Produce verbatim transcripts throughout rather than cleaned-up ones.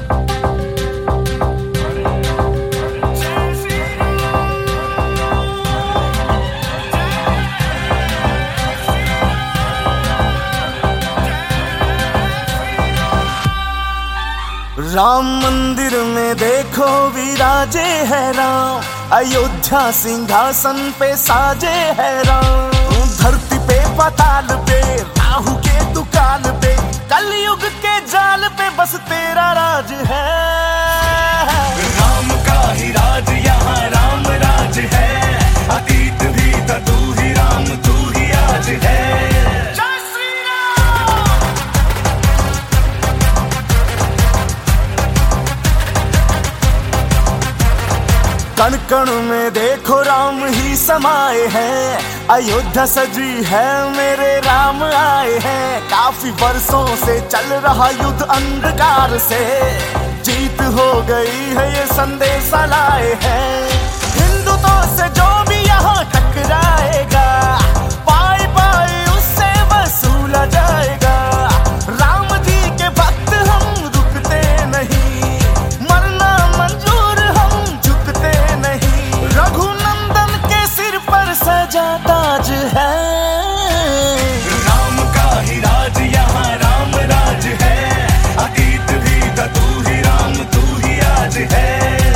राम मंदिर में देखो विराजे है राम, अयोध्या सिंहासन पे साजे है राम। धरती पे पाताल पे राहु के दुकाल पे, कलयुग के जाल पे बस तेरा राज है। राम का ही राज यहाँ राम राज है, अतीत भी था तू ही राम तू ही आज है। कण कण में देखो राम ही समाये हैं, अयोध्या सजी है मेरे राम आए हैं। काफी वर्षों से चल रहा युद्ध अंधकार से, जीत हो गई है ये संदेश लाए हैं। हिंदुत्व से जो भी यहाँ टकराएगा, पाई पाई उससे वसूला जाएगा। राम जी के भक्त हम रुकते नहीं, मरना मंजूर हम झुकते नहीं। रघुनंदन के सिर पर सजा ताज है, राम का ही राज यहाँ राम राज है, अतीत भी था तू ही राम तू ही आज है।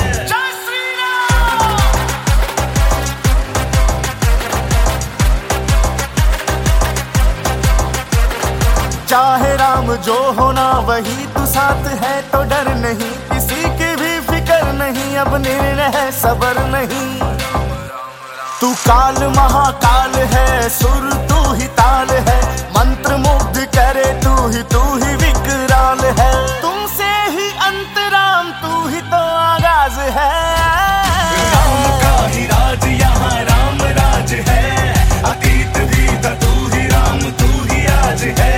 चाहे राम जो होना वही तू साथ है, तो डर नहीं किसी की भी फिक्र नहीं, अब निर्णय है सबर नहीं। तू काल महाकाल है, सुर तू ही ताल है, मंत्र मुग्ध करे तू ही तू ही विकराल है। तुमसे ही अंतराम तू ही तो आगाज है। राम का ही राज यहाँ राम राज है, अतीत भी था तू ही राम तू ही आज है।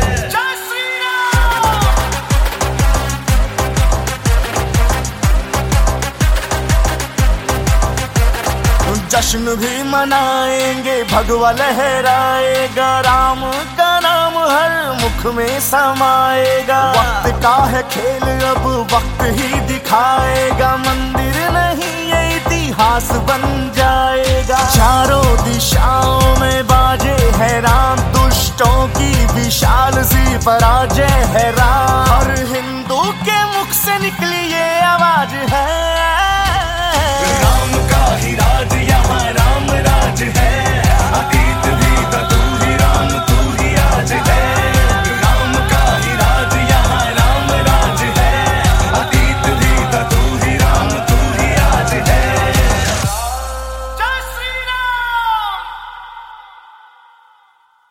जश्न भी मनाएंगे भगवा लहराएगा, राम का नाम हर मुख में समाएगा। वक्त का है खेल अब वक्त ही दिखाएगा, मंदिर नहीं ये इतिहास बन जाएगा। चारों दिशाओं में बाजे है राम, दुष्टों की विशाल सी पराजय है राम। हर हिंदू के मुख से निकली ये आवाज है,